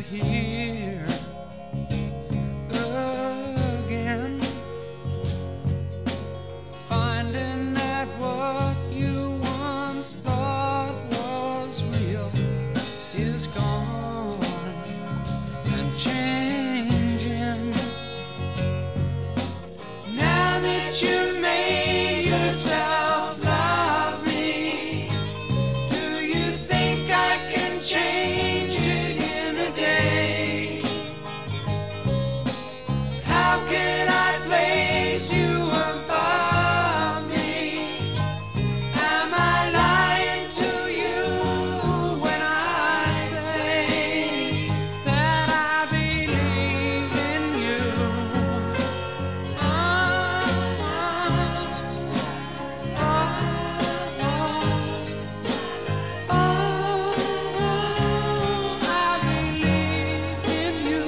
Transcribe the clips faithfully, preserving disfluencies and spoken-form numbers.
here again, finding that what you once thought was real is gone and changing. Now that you made yourself love me, do you think I can change it in a day? How can I place you above me? Am I lying to you when I say that I believe in you? Oh, oh, oh, oh, I believe in you.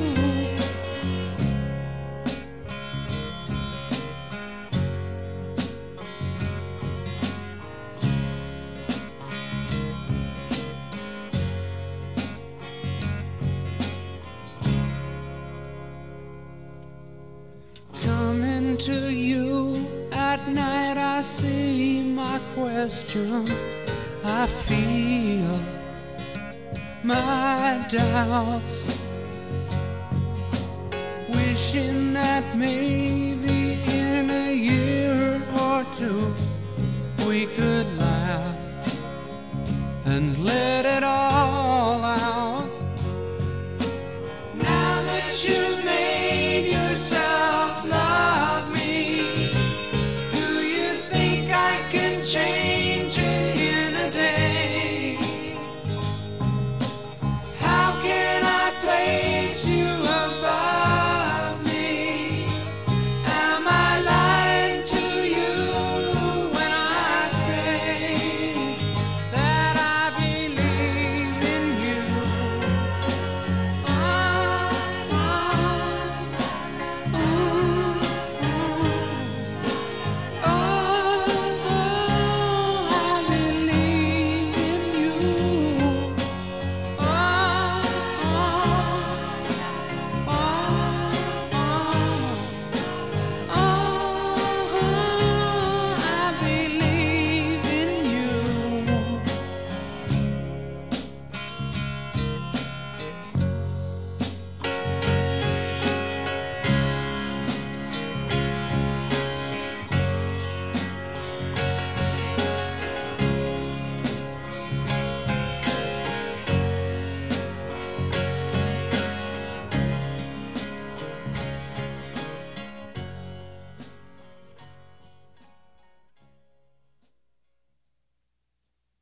Coming to you at night, I see my questions, I feel my doubts, wishing that maybe in a year or two we could laugh and let it all